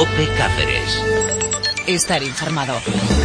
COPE Cáceres. Estar informado.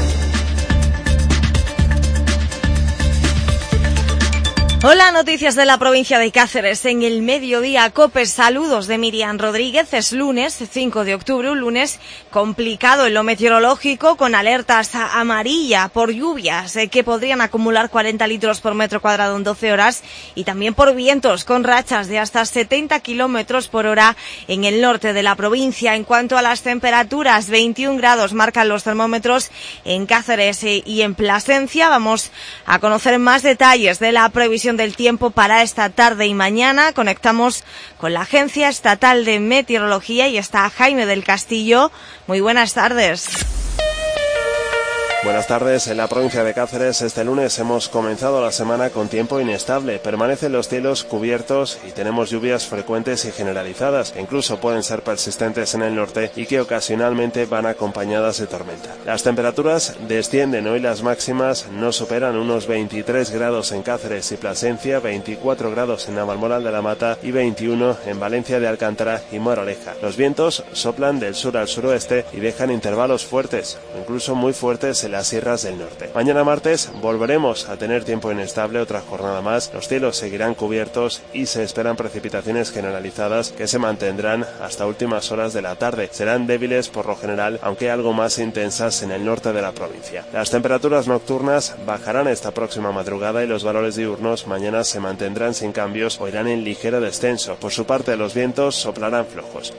Hola, noticias de la provincia de Cáceres en el mediodía. COPE, saludos de Miriam Rodríguez. Es lunes 5 de octubre, un lunes complicado en lo meteorológico, con alertas amarilla por lluvias que podrían acumular 40 litros por metro cuadrado en 12 horas y también por vientos con rachas de hasta 70 kilómetros por hora en el norte de la provincia. En cuanto a las temperaturas, 21 grados marcan los termómetros en Cáceres y en Plasencia. Vamos a conocer más detalles de la previsión del tiempo para esta tarde y mañana. Conectamos con la Agencia Estatal de Meteorología y está Jaime del Castillo. Muy buenas tardes. Buenas tardes. En la provincia de Cáceres este lunes hemos comenzado la semana con tiempo inestable. Permanecen los cielos cubiertos y tenemos lluvias frecuentes y generalizadas, que incluso pueden ser persistentes en el norte y que ocasionalmente van acompañadas de tormenta. Las temperaturas descienden. Hoy las máximas no superan unos 23 grados en Cáceres y Plasencia, 24 grados en Navalmoral de la Mata y 21 en Valencia de Alcántara y Moraleja. Los vientos soplan del sur al suroeste y dejan intervalos fuertes, incluso muy fuertes en las sierras del norte. Mañana martes volveremos a tener tiempo inestable otra jornada más. Los cielos seguirán cubiertos y se esperan precipitaciones generalizadas que se mantendrán hasta últimas horas de la tarde. Serán débiles por lo general, aunque algo más intensas en el norte de la provincia. Las temperaturas nocturnas bajarán esta próxima madrugada y los valores diurnos mañana se mantendrán sin cambios o irán en ligero descenso. Por su parte, los vientos soplarán flojos.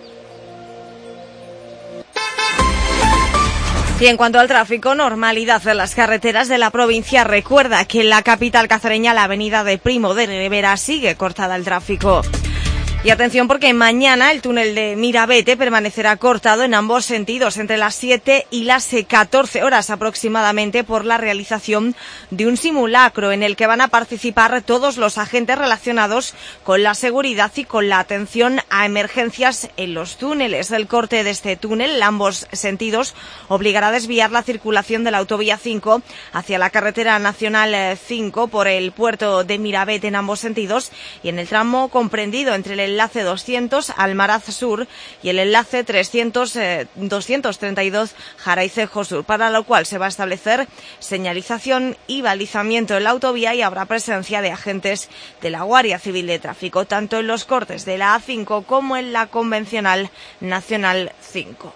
Y en cuanto al tráfico, normalidad en las carreteras de la provincia. Recuerda que en la capital cacereña la avenida de Primo de Rivera sigue cortada el tráfico. Y atención porque mañana el túnel de Mirabete permanecerá cortado en ambos sentidos entre las 7 y las 14 horas aproximadamente por la realización de un simulacro en el que van a participar todos los agentes relacionados con la seguridad y con la atención a emergencias en los túneles. El corte de este túnel en ambos sentidos obligará a desviar la circulación de la autovía 5 hacia la carretera nacional 5 por el puerto de Mirabete en ambos sentidos y en el tramo comprendido entre el enlace 200 Almaraz Sur y el enlace 232 Jaraicejo Sur, para lo cual se va a establecer señalización y balizamiento en la autovía y habrá presencia de agentes de la Guardia Civil de Tráfico, tanto en los cortes de la A5 como en la convencional Nacional 5.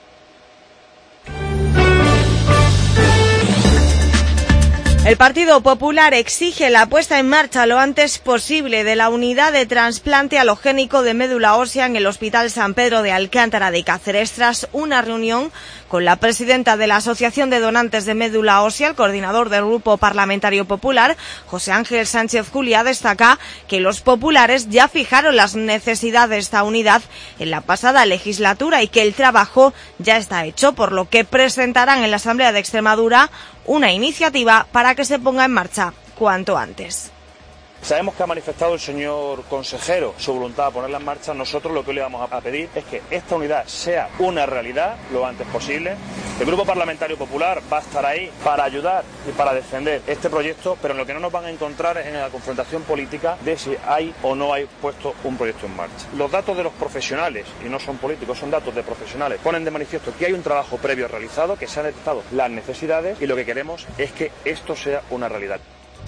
El Partido Popular exige la puesta en marcha lo antes posible de la unidad de trasplante halogénico de médula ósea en el Hospital San Pedro de Alcántara de Cáceres tras una reunión con la presidenta de la Asociación de Donantes de Médula Ósea. El coordinador del Grupo Parlamentario Popular, José Ángel Sánchez Juliá, destaca que los populares ya fijaron las necesidades de esta unidad en la pasada legislatura y que el trabajo ya está hecho, por lo que presentarán en la Asamblea de Extremadura una iniciativa para que se ponga en marcha cuanto antes. Sabemos que ha manifestado el señor consejero su voluntad de ponerla en marcha. Nosotros lo que le vamos a pedir es que esta unidad sea una realidad lo antes posible. El Grupo Parlamentario Popular va a estar ahí para ayudar y para defender este proyecto, pero en lo que no nos van a encontrar es en la confrontación política de si hay o no hay puesto un proyecto en marcha. Los datos de los profesionales, y no son políticos, son datos de profesionales, ponen de manifiesto que hay un trabajo previo realizado, que se han detectado las necesidades y lo que queremos es que esto sea una realidad.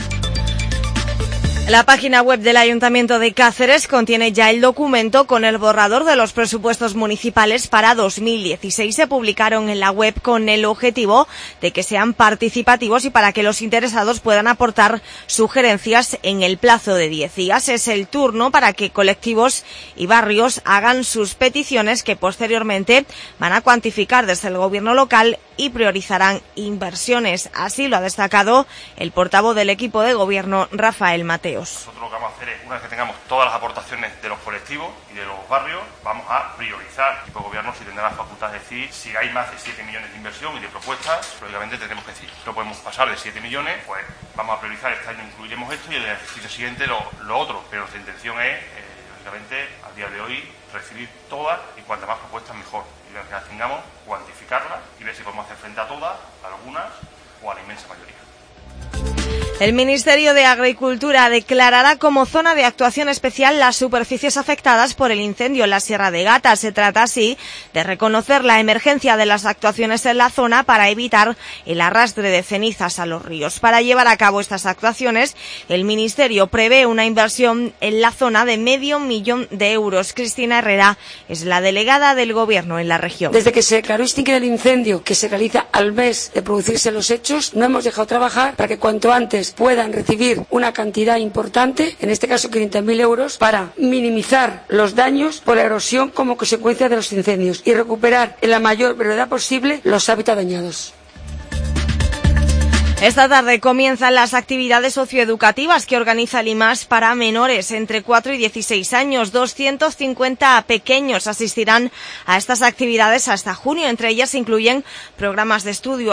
La página web del Ayuntamiento de Cáceres contiene ya el documento con el borrador de los presupuestos municipales para 2016. Se publicaron en la web con el objetivo de que sean participativos y para que los interesados puedan aportar sugerencias en el plazo de 10 días. Es el turno para que colectivos y barrios hagan sus peticiones que posteriormente van a cuantificar desde el gobierno local y priorizarán inversiones. Así lo ha destacado el portavoz del equipo de gobierno, Rafael Mateos. Nosotros lo que vamos a hacer es, una vez que tengamos todas las aportaciones de los colectivos y de los barrios, vamos a priorizar. El equipo de gobierno si tendrá la facultad de decir si hay más de 7 millones de inversión y de propuestas, lógicamente tendremos que decir, no podemos pasar de 7 millones, pues vamos a priorizar, este año incluiremos esto y el ejercicio siguiente lo otro, pero nuestra intención es, lógicamente, a día de hoy, recibir todas y cuantas más propuestas mejor. Y las que las tengamos, cuantificarlas y ver si podemos hacer frente a todas, a algunas o a la inmensa mayoría. El Ministerio de Agricultura declarará como zona de actuación especial las superficies afectadas por el incendio en la Sierra de Gata. Se trata así de reconocer la emergencia de las actuaciones en la zona para evitar el arrastre de cenizas a los ríos. Para llevar a cabo estas actuaciones, el Ministerio prevé una inversión en la zona de €500.000. Cristina Herrera es la delegada del Gobierno en la región. Desde que se declaró extinguido el incendio, que se realiza al mes de producirse los hechos, no hemos dejado trabajar para que cuanto antes puedan recibir una cantidad importante, en este caso €500.000, para minimizar los daños por la erosión como consecuencia de los incendios y recuperar en la mayor brevedad posible los hábitats dañados. Esta tarde comienzan las actividades socioeducativas que organiza el IMAS para menores entre 4 y 16 años. 250 pequeños asistirán a estas actividades hasta junio. Entre ellas se incluyen programas de estudio